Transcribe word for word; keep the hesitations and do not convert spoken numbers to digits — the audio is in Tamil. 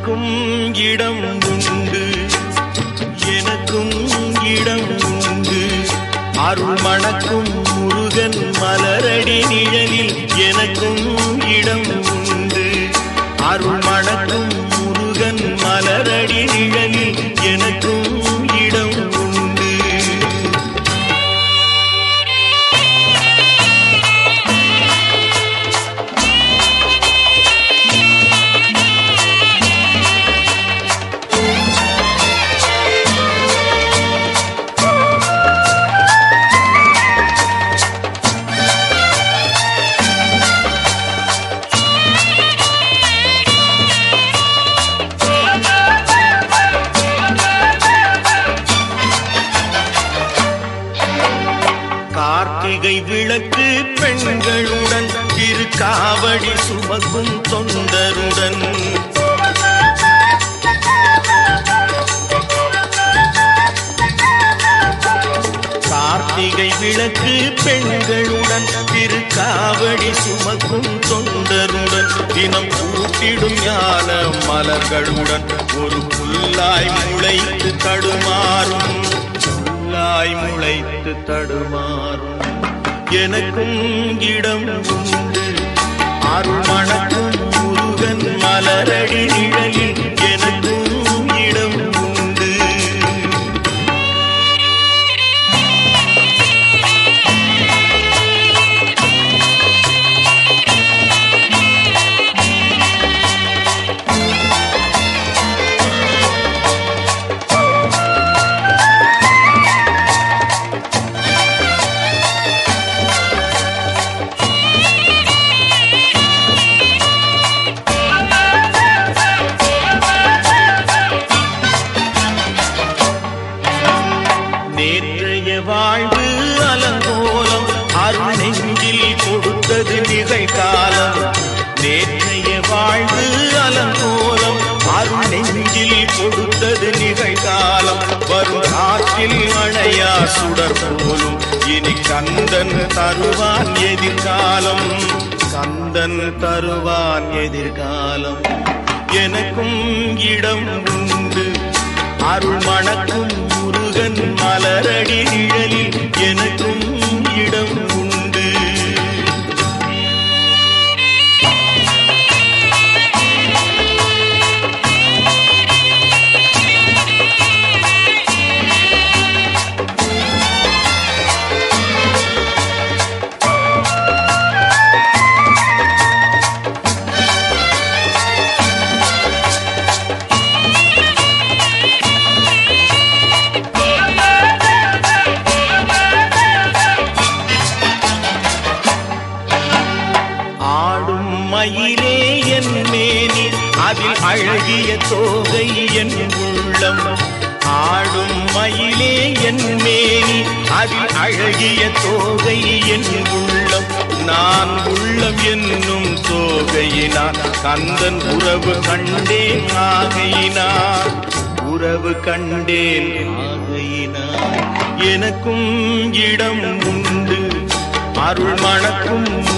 எனக்கும் இடம் உண்டு, எனக்கும் இடம் உண்டு. அருள் மணக்கும் முருகன் மலரடி நிழலில் எனக்கும் இடம் உண்டு. அருள் மணக்கும் முருகன் மலரடி நிழலில் எனக்கும் இடம் உண்டு. கார்த்திகை விளக்கு பெண்களுடன் திருக்காவடி சுமக்கும் தொண்டருடன் கார்த்திகை விளக்கு பெண்களுடன் திருக்காவடி சுமக்கும் தொண்டருடன் தினம் கூட்டிடும் ஞான மலர்களுடன் ஒரு புல்லாய் முளைத்து தடுமாறும் புல்லாய் முளைத்து தடுமாறும். எனக்கும் இடம் உண்டு, அருள் மணக்கும் முருகன் மலரடி நிழலில் எனக்கும் இடம் உண்டு. நேற்றைய வாழ்வு அலங்கோலம் அருள் நெஞ்சில் கொடுத்தது நிகழ்காலம். நேற்றைய வாழ்வு அலங்கோலம் அருள் நெஞ்சில் கொடுத்தது நிகழ்காலம். வரும் காற்றில் அணையா சுடர் போலும் இனி கந்தன் தருவான் எதிர்காலம். கந்தன் தருவான் எதிர்காலம். எனக்கும் இடம் உண்டு, அருள் மணக்கும் முருகன் மலரடி நிழலில் எனக்கும் இடம் உண்டு. மயிலே என் மேனி அதில் அழகிய தோகை என் உள்ளம். ஆடும் மயிலே என் மேனி அதில் அழகிய தோகை என் உள்ளம். நான் உள்ளம் என்னும் தோகையினார் கந்தன் உறவு கண்டேன் ஆகையினார். உறவு கண்டேன் ஆகையினார். எனக்கும் இடம் உண்டு, அருள் மணக்கும்